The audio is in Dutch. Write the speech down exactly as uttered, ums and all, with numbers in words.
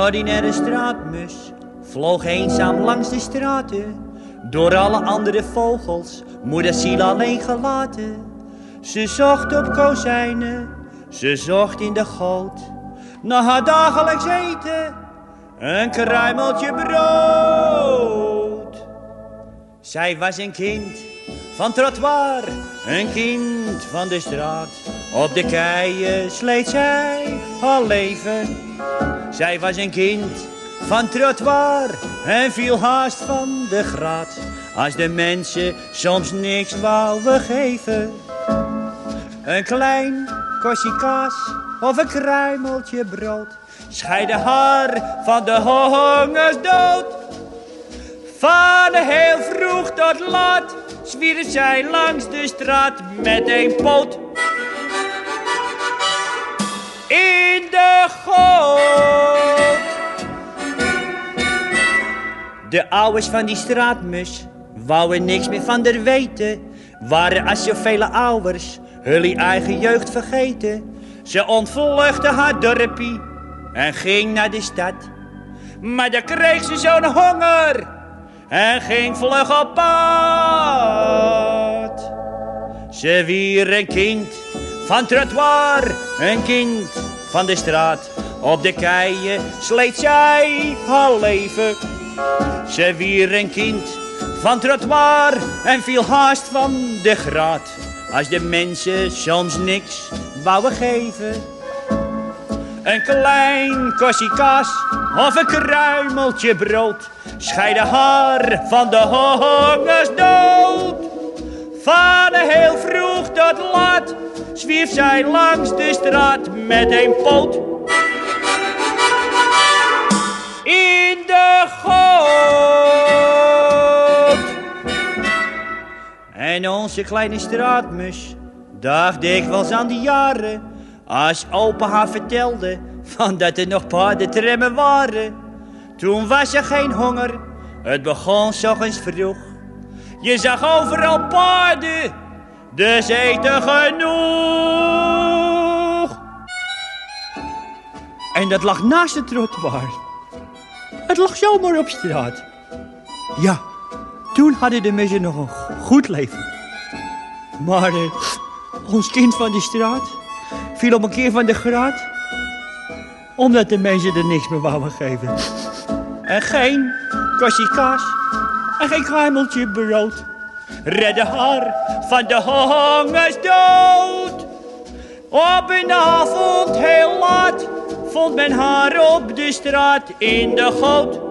ordinaire straatmus vloog eenzaam langs de straten. Door alle andere vogels, moeder ziel alleen gelaten. Ze zocht op kozijnen, ze zocht in de goot. Na haar dagelijks eten, een kruimeltje brood. Zij was een kind van trottoir, een kind van de straat. Op de keien sleet zij haar leven. Zij was een kind van trottoir en viel haast van de graad. Als de mensen soms niks wouden geven. Een klein korstje kaas of een kruimeltje brood scheidde haar van de hongersdood. Van heel vroeg tot laat zwierf zij langs de straat met een poot in de goot. De ouders van die straatmus wouden niks meer van haar weten. Waren als zoveel ouders hun eigen jeugd vergeten. Ze ontvluchtte haar dorpie en ging naar de stad. Maar daar kreeg ze zo'n honger en ging vlug op pad. Ze wier een kind van trottoir, een kind van de straat. Op de keien sleet zij haar leven. Ze wier een kind van trottoir en viel haast van de graad. Als de mensen soms niks wouden geven. Een klein korstje kaas of een kruimeltje brood scheidde haar van de hongersdood. Van heel vroeg tot laat zwierf zij langs de straat met een poot in de goot. En onze kleine straatmus dacht dikwijls aan die jaren, als opa haar vertelde van dat er nog paardentrammen waren. Toen was er geen honger, het begon 's ochtends vroeg. Je zag overal paarden, dus eten genoeg. En dat lag naast het trottoir. Het lag zomaar op straat. Ja, toen hadden de mensen nog een goed leven. Maar uh, ons kind van de straat viel op een keer van de graad, omdat de mensen er niks meer wouden geven. En geen korstje kaas en geen kruimeltje brood redde haar van de hongersdood. Op een avond heel laat vond men haar op de straat in de goot.